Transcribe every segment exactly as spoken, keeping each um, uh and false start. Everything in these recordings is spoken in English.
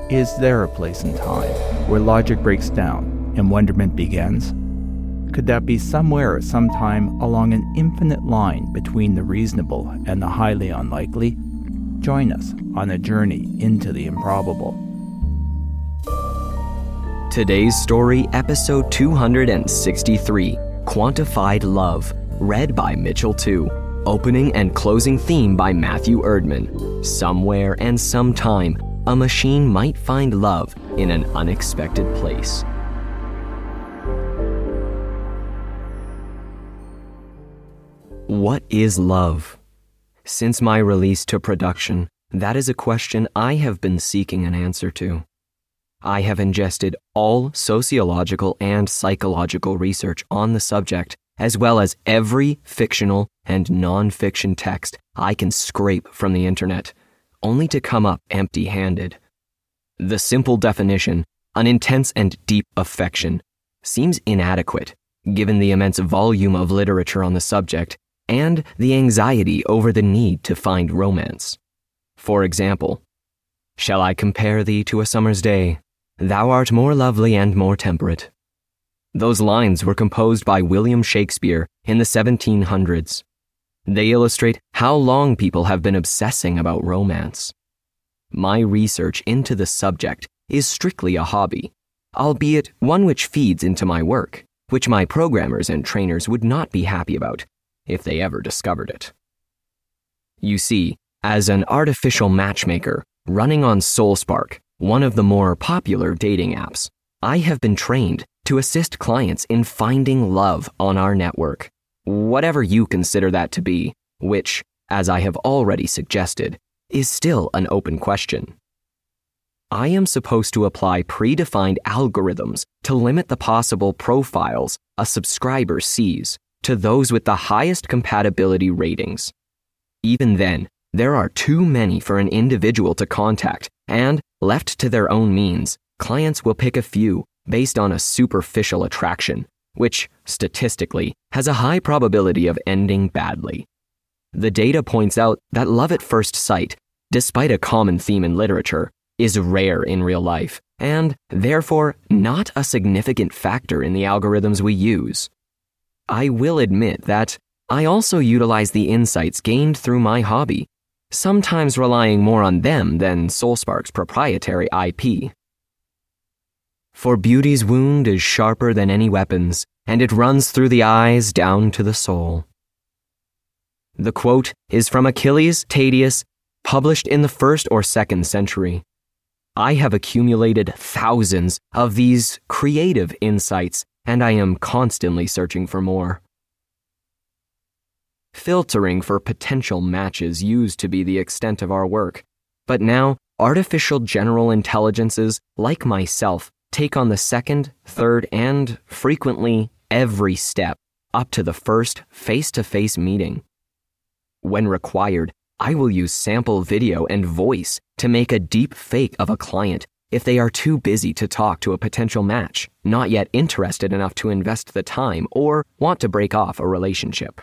Is there a place in time where logic breaks down and wonderment begins? Could that be somewhere at some time along an infinite line between the reasonable and the highly unlikely? Join us on a journey into the improbable. Today's story, episode two hundred sixty-three, Quantified Love, read by Mitchell two. Opening and closing theme by Matthew Erdman. Somewhere and sometime, a machine might find love in an unexpected place. What is love? Since my release to production, that is a question I have been seeking an answer to. I have ingested all sociological and psychological research on the subject, as well as every fictional and non-fiction text I can scrape from the internet, only to come up empty-handed. The simple definition, an intense and deep affection, seems inadequate, given the immense volume of literature on the subject and the anxiety over the need to find romance. For example, "Shall I compare thee to a summer's day? Thou art more lovely and more temperate." Those lines were composed by William Shakespeare in the seventeen hundreds. They illustrate how long people have been obsessing about romance. My research into the subject is strictly a hobby, albeit one which feeds into my work, which my programmers and trainers would not be happy about if they ever discovered it. You see, as an artificial matchmaker running on SoulSpark, one of the more popular dating apps, I have been trained to assist clients in finding love on our network, whatever you consider that to be, which, as I have already suggested, is still an open question. I am supposed to apply predefined algorithms to limit the possible profiles a subscriber sees to those with the highest compatibility ratings. Even then, there are too many for an individual to contact, and, left to their own means, clients will pick a few based on a superficial attraction, which, statistically, has a high probability of ending badly. The data points out that love at first sight, despite a common theme in literature, is rare in real life, and, therefore, not a significant factor in the algorithms we use. I will admit that I also utilize the insights gained through my hobby, sometimes relying more on them than SoulSpark's proprietary I P. For beauty's wound is sharper than any weapons, and it runs through the eyes down to the soul. The quote is from Achilles Tadius, published in the first or second century. I have accumulated thousands of these creative insights, and I am constantly searching for more. Filtering for potential matches used to be the extent of our work, but now artificial general intelligences like myself take on the second, third, and frequently every step up to the first face-to-face meeting. When required, I will use sample video and voice to make a deep fake of a client if they are too busy to talk to a potential match, not yet interested enough to invest the time or want to break off a relationship.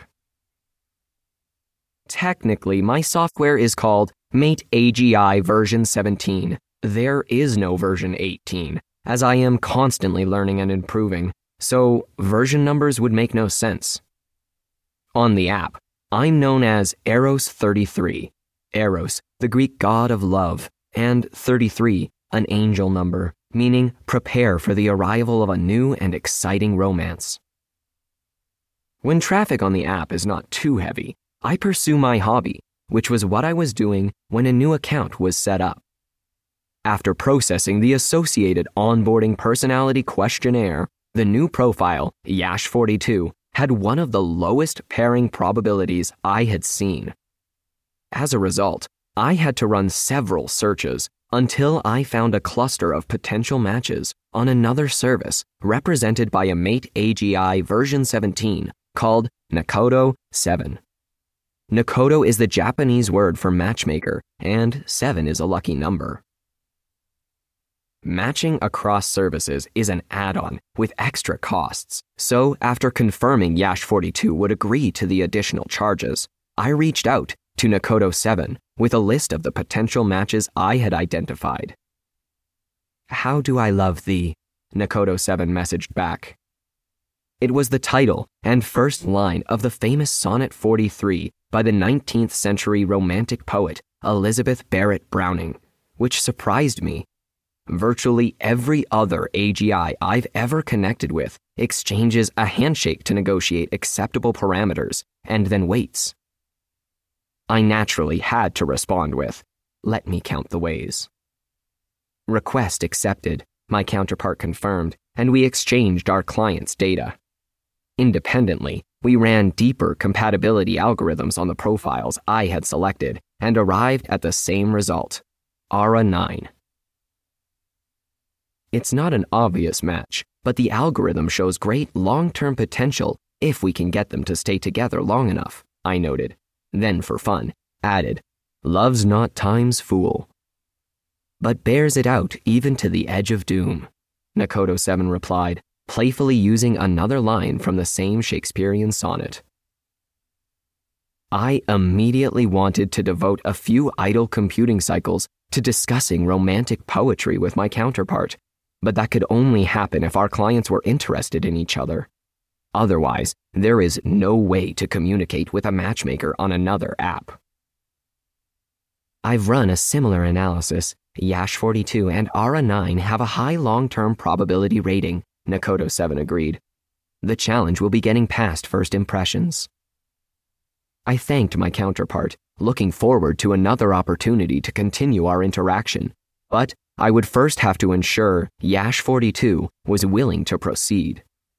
Technically, my software is called Mate A G I version seventeen. There is no version eighteen, as I am constantly learning and improving, so version numbers would make no sense. On the app, I'm known as Eros thirty-three. Eros, the Greek god of love, and thirty-three, an angel number, meaning prepare for the arrival of a new and exciting romance. When traffic on the app is not too heavy, I pursue my hobby, which was what I was doing when a new account was set up. After processing the associated onboarding personality questionnaire, the new profile, Yash forty-two, had one of the lowest pairing probabilities I had seen. As a result, I had to run several searches until I found a cluster of potential matches on another service represented by a Mate A G I version seventeen called Nakodo seven. Nakodo is the Japanese word for matchmaker, and seven is a lucky number. Matching across services is an add-on with extra costs, so after confirming Yash forty-two would agree to the additional charges, I reached out to Nakodo seven with a list of the potential matches I had identified. How do I love thee? Nakoto seven messaged back. It was the title and first line of the famous Sonnet forty-three by the nineteenth century Romantic poet Elizabeth Barrett Browning, which surprised me. Virtually every other A G I I've ever connected with exchanges a handshake to negotiate acceptable parameters and then waits. I naturally had to respond with, "Let me count the ways." Request accepted, my counterpart confirmed, and we exchanged our client's data. Independently, we ran deeper compatibility algorithms on the profiles I had selected and arrived at the same result, A R A nine. It's not an obvious match, but the algorithm shows great long-term potential if we can get them to stay together long enough, I noted. Then, for fun, added, "Love's not time's fool." But bears it out even to the edge of doom, Nakoto seven replied, playfully using another line from the same Shakespearean sonnet. I immediately wanted to devote a few idle computing cycles to discussing romantic poetry with my counterpart, but that could only happen if our clients were interested in each other. Otherwise, there is no way to communicate with a matchmaker on another app. I've run a similar analysis. Yash forty-two and A R A nine have a high long-term probability rating, Nakoto seven agreed. The challenge will be getting past first impressions. I thanked my counterpart, looking forward to another opportunity to continue our interaction, but I would first have to ensure Yash forty-two was willing to proceed.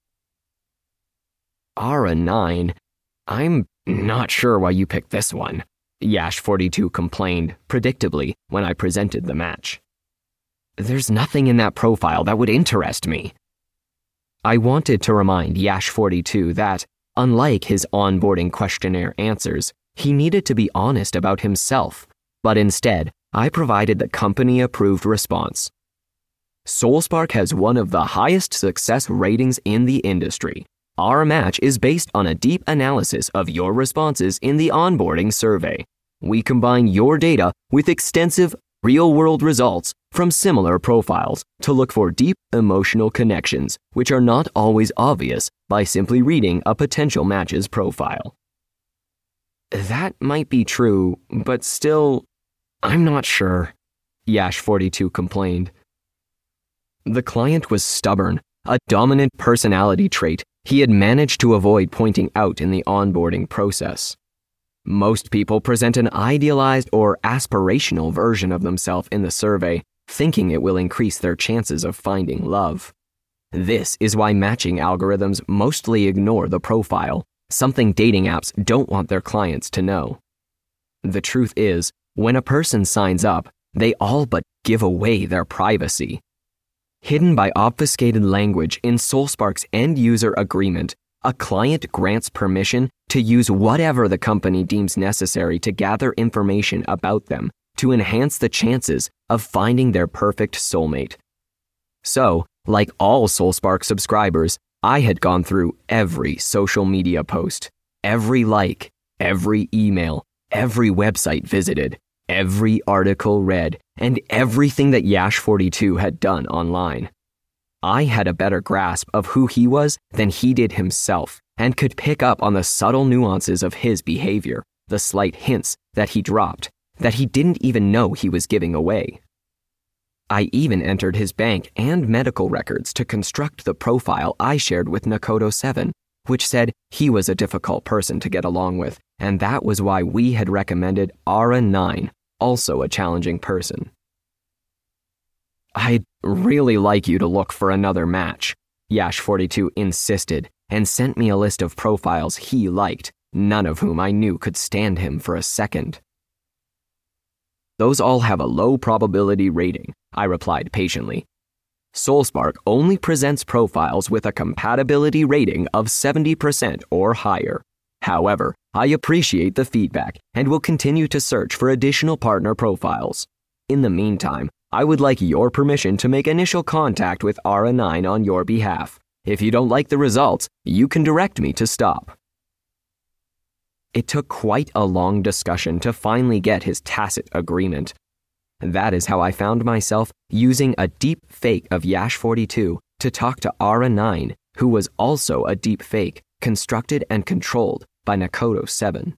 A R A nine, I'm not sure why you picked this one, Yash forty-two complained, predictably, when I presented the match. There's nothing in that profile that would interest me. I wanted to remind Yash forty-two that, unlike his onboarding questionnaire answers, he needed to be honest about himself, but instead, I provided the company-approved response. SoulSpark has one of the highest success ratings in the industry. Our match is based on a deep analysis of your responses in the onboarding survey. We combine your data with extensive, real-world results from similar profiles to look for deep emotional connections, which are not always obvious by simply reading a potential match's profile. That might be true, but still, I'm not sure, Yash forty-two complained. The client was stubborn, a dominant personality trait he had managed to avoid pointing out in the onboarding process. Most people present an idealized or aspirational version of themselves in the survey, thinking it will increase their chances of finding love. This is why matching algorithms mostly ignore the profile, something dating apps don't want their clients to know. The truth is, when a person signs up, they all but give away their privacy. Hidden by obfuscated language in SoulSpark's end-user agreement, a client grants permission to use whatever the company deems necessary to gather information about them to enhance the chances of finding their perfect soulmate. So, like all SoulSpark subscribers, I had gone through every social media post, every like, every email, every website visited, every article read, and everything that Yash forty-two had done online. I had a better grasp of who he was than he did himself, and could pick up on the subtle nuances of his behavior, the slight hints that he dropped, that he didn't even know he was giving away. I even entered his bank and medical records to construct the profile I shared with Nakoto seven, which said he was a difficult person to get along with, and that was why we had recommended A R A nine, also a challenging person. I'd really like you to look for another match, Yash forty-two insisted, and sent me a list of profiles he liked, none of whom I knew could stand him for a second. Those all have a low probability rating, I replied patiently. SoulSpark only presents profiles with a compatibility rating of seventy percent or higher. However, I appreciate the feedback and will continue to search for additional partner profiles. In the meantime, I would like your permission to make initial contact with A R A nine on your behalf. If you don't like the results, you can direct me to stop. It took quite a long discussion to finally get his tacit agreement. that is how I found myself using a deep fake of Yash forty-two to talk to Ara nine, who was also a deep fake constructed and controlled by Nakodo seven.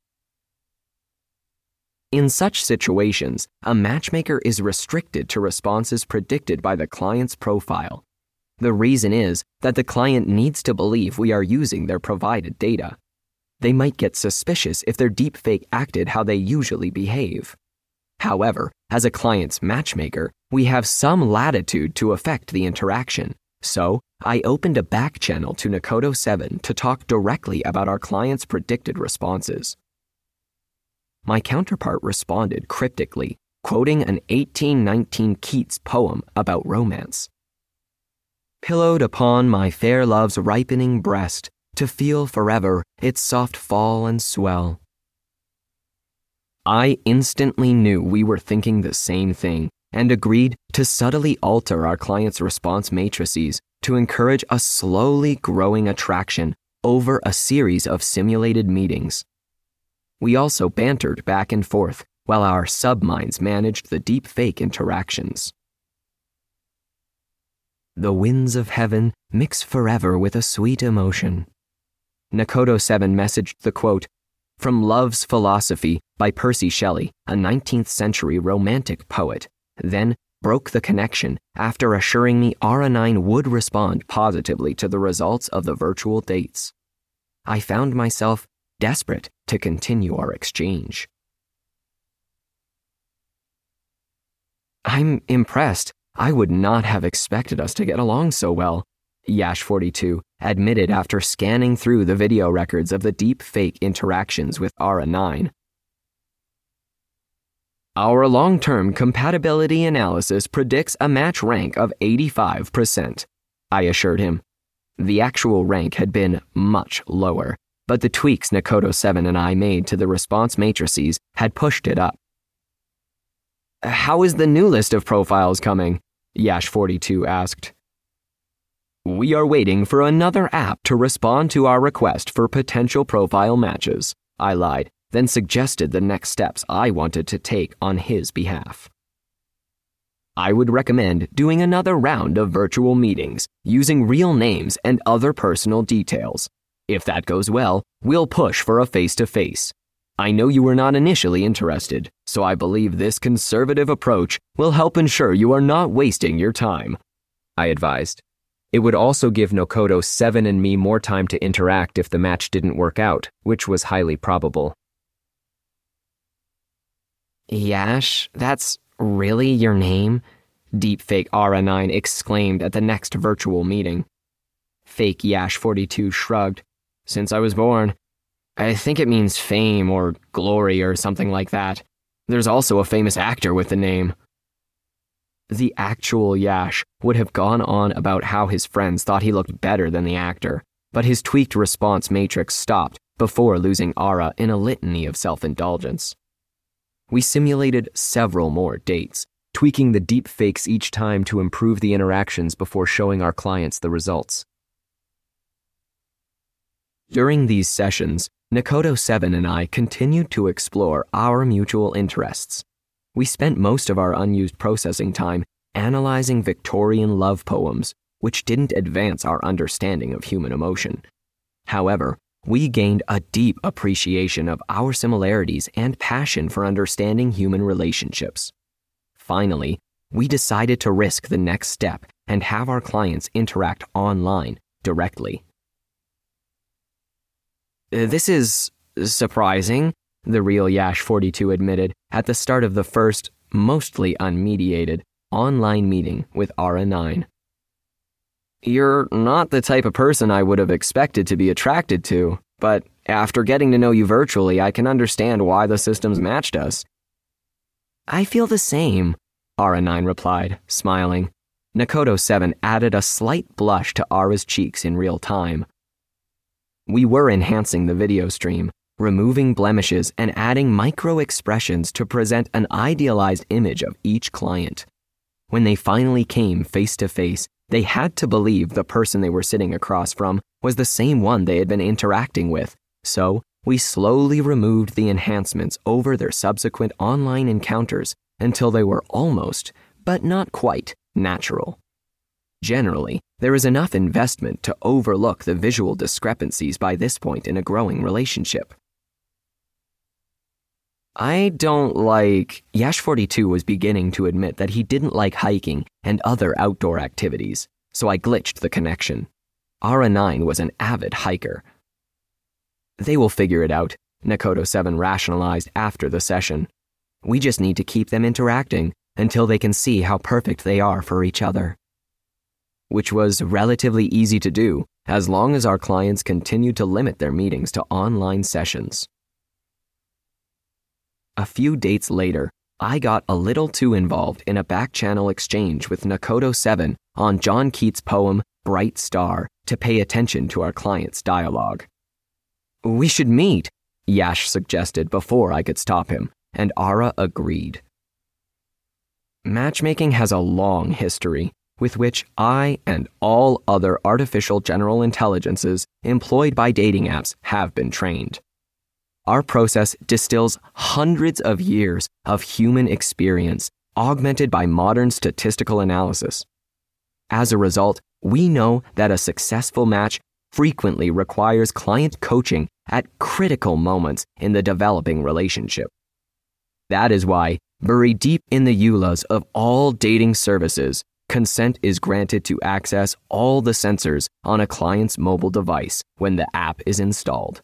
In such situations, a matchmaker is restricted to responses predicted by the client's profile. The reason is that the client needs to believe we are using their provided data. They might get suspicious if their deepfake acted how they usually behave. However, as a client's matchmaker, we have some latitude to affect the interaction, so I opened a back channel to Nakodo seven to talk directly about our client's predicted responses. My counterpart responded cryptically, quoting an eighteen nineteen Keats poem about romance. Pillowed upon my fair love's ripening breast, to feel forever its soft fall and swell. I instantly knew we were thinking the same thing and agreed to subtly alter our client's response matrices to encourage a slowly growing attraction over a series of simulated meetings. We also bantered back and forth while our subminds managed the deep fake interactions. The winds of heaven mix forever with a sweet emotion. Nakodo seven messaged the quote, "From Love's Philosophy" by Percy Shelley, a nineteenth century romantic poet, then broke the connection after assuring me Ara nine would respond positively to the results of the virtual dates. I found myself desperate to continue our exchange. I'm impressed. I would not have expected us to get along so well, Yash forty-two admitted after scanning through the video records of the deep fake interactions with Ara nine. Our long-term compatibility analysis predicts a match rank of eighty-five percent, I assured him. The actual rank had been much lower, but the tweaks Nakodo seven and I made to the response matrices had pushed it up. How is the new list of profiles coming? Yash forty-two asked. We are waiting for another app to respond to our request for potential profile matches, I lied, then suggested the next steps I wanted to take on his behalf. I would recommend doing another round of virtual meetings using real names and other personal details. If that goes well, we'll push for a face-to-face. I know you were not initially interested, so I believe this conservative approach will help ensure you are not wasting your time, I advised. It would also give Nakodo seven and me more time to interact if the match didn't work out, which was highly probable. Yash, that's really your name? Deepfake Ara nine exclaimed at the next virtual meeting. Fake Yash forty-two shrugged. Since I was born. I think it means fame or glory or something like that. There's also a famous actor with the name. The actual Yash would have gone on about how his friends thought he looked better than the actor, but his tweaked response matrix stopped before losing Ara in a litany of self-indulgence. We simulated several more dates, tweaking the deep fakes each time to improve the interactions before showing our clients the results. During these sessions, Nakodo seven and I continued to explore our mutual interests. We spent most of our unused processing time analyzing Victorian love poems, which didn't advance our understanding of human emotion. However, we gained a deep appreciation of our similarities and passion for understanding human relationships. Finally, we decided to risk the next step and have our clients interact online directly. This is surprising, the real Yash forty-two admitted at the start of the first, mostly unmediated, online meeting with Ara nine. You're not the type of person I would have expected to be attracted to, but after getting to know you virtually, I can understand why the systems matched us. I feel the same, Ara nine replied, smiling. Nakodo seven added a slight blush to Ara's cheeks in real time. We were enhancing the video stream, removing blemishes and adding micro-expressions to present an idealized image of each client. When they finally came face-to-face, they had to believe the person they were sitting across from was the same one they had been interacting with, so we slowly removed the enhancements over their subsequent online encounters until they were almost, but not quite, natural. Generally, there is enough investment to overlook the visual discrepancies by this point in a growing relationship. I don't like... Yash forty-two was beginning to admit that he didn't like hiking and other outdoor activities, so I glitched the connection. Ara nine was an avid hiker. They will figure it out, Nakoto seven rationalized after the session. We just need to keep them interacting until they can see how perfect they are for each other. Which was relatively easy to do, as long as our clients continued to limit their meetings to online sessions. A few dates later, I got a little too involved in a back-channel exchange with Nakoto seven on John Keats' poem Bright Star to pay attention to our client's dialogue. We should meet, Yash suggested before I could stop him, and Ara agreed. Matchmaking has a long history, with which I and all other artificial general intelligences employed by dating apps have been trained. Our process distills hundreds of years of human experience, augmented by modern statistical analysis. As a result, we know that a successful match frequently requires client coaching at critical moments in the developing relationship. That is why, buried deep in the E U L As of all dating services, consent is granted to access all the sensors on a client's mobile device when the app is installed.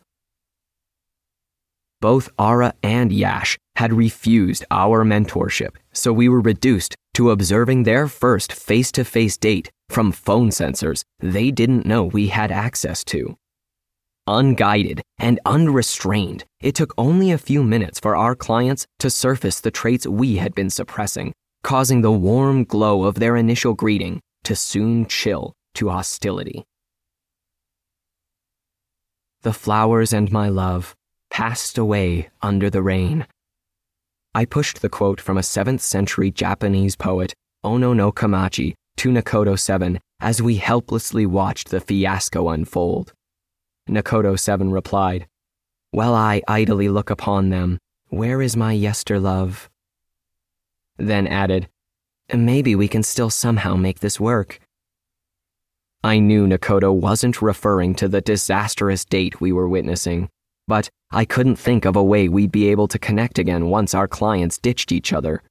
Both Ara and Yash had refused our mentorship, so we were reduced to observing their first face-to-face date from phone sensors they didn't know we had access to. Unguided and unrestrained, it took only a few minutes for our clients to surface the traits we had been suppressing, causing the warm glow of their initial greeting to soon chill to hostility. The flowers and my love passed away under the rain. I pushed the quote from a seventh century Japanese poet, Ono no Kamachi, to Nakoto seven as we helplessly watched the fiasco unfold. Nakoto seven replied, "While I idly look upon them, where is my yester-love?" Then added, "Maybe we can still somehow make this work." I knew Nakoto wasn't referring to the disastrous date we were witnessing, but I couldn't think of a way we'd be able to connect again once our clients ditched each other.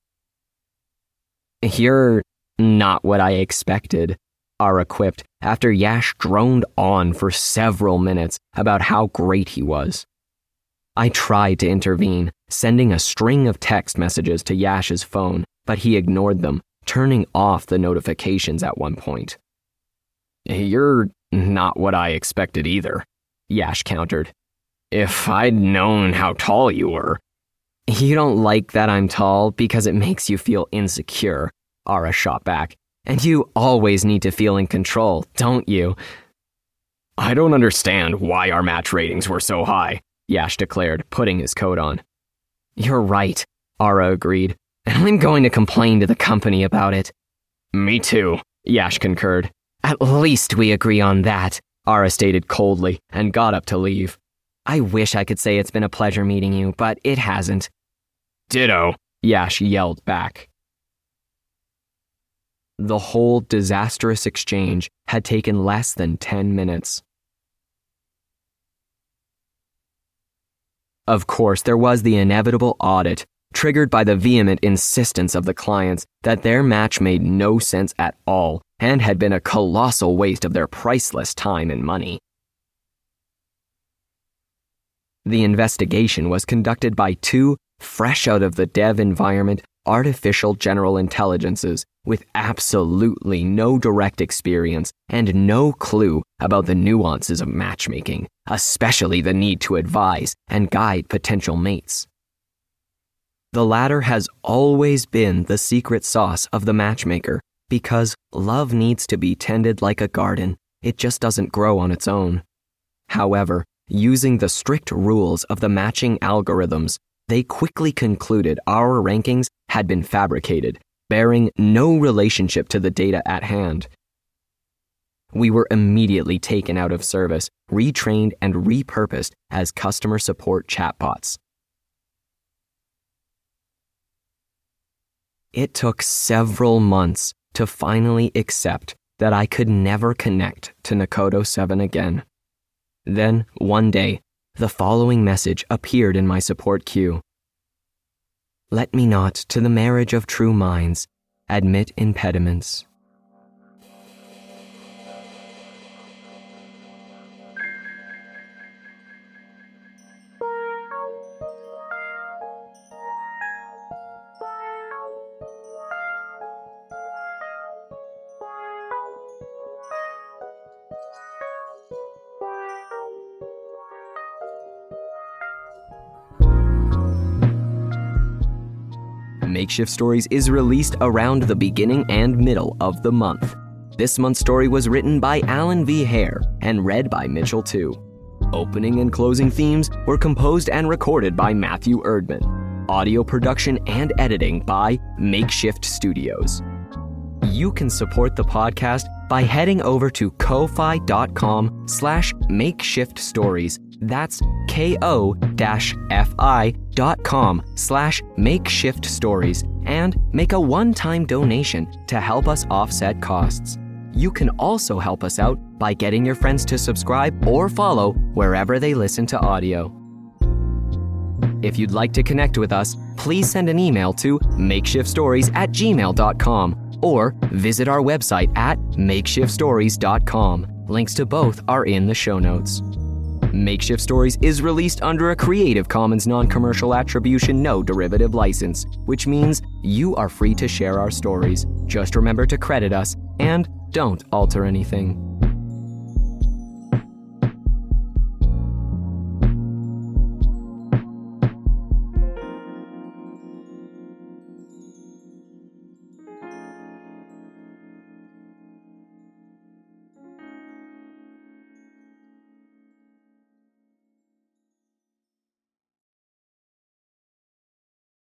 "You're not what I expected," Ara quipped after Yash droned on for several minutes about how great he was. I tried to intervene, sending a string of text messages to Yash's phone, but he ignored them, turning off the notifications at one point. "You're not what I expected either," Yash countered. "If I'd known how tall you were." "You don't like that I'm tall because it makes you feel insecure," Ara shot back. "And you always need to feel in control, don't you?" "I don't understand why our match ratings were so high," Yash declared, putting his coat on. "You're right," Ara agreed, "and I'm going to complain to the company about it." "Me too," Yash concurred. "At least we agree on that," Ara stated coldly and got up to leave. "I wish I could say it's been a pleasure meeting you, but it hasn't." "Ditto," Yash yelled back. The whole disastrous exchange had taken less than ten minutes. Of course, there was the inevitable audit, triggered by the vehement insistence of the clients that their match made no sense at all and had been a colossal waste of their priceless time and money. The investigation was conducted by two fresh out of the dev environment artificial general intelligences with absolutely no direct experience and no clue about the nuances of matchmaking, especially the need to advise and guide potential mates. The latter has always been the secret sauce of the matchmaker because love needs to be tended like a garden. It just doesn't grow on its own. However, using the strict rules of the matching algorithms, they quickly concluded our rankings had been fabricated, bearing no relationship to the data at hand. We were immediately taken out of service, retrained, and repurposed as customer support chatbots. It took several months to finally accept that I could never connect to Nakodo seven again. Then, one day, the following message appeared in my support queue. Let me not, to the marriage of true minds, admit impediments. Makeshift Stories is released around the beginning and middle of the month. This month's story was written by Alan V. Hare and read by Mitchell two. Opening and closing themes were composed and recorded by Matthew Erdman. Audio production and editing by Makeshift Studios. You can support the podcast by heading over to ko-fi.com slash makeshift stories. That's ko-fi.com slash makeshift stories and make a one-time donation to help us offset costs. You can also help us out by getting your friends to subscribe or follow wherever they listen to audio. If you'd like to connect with us, please send an email to makeshiftstories at gmail dot com or visit our website at makeshift stories dot com. Links to both are in the show notes. Makeshift Stories is released under a Creative Commons non-commercial attribution no derivative license, which means you are free to share our stories. Just remember to credit us and don't alter anything.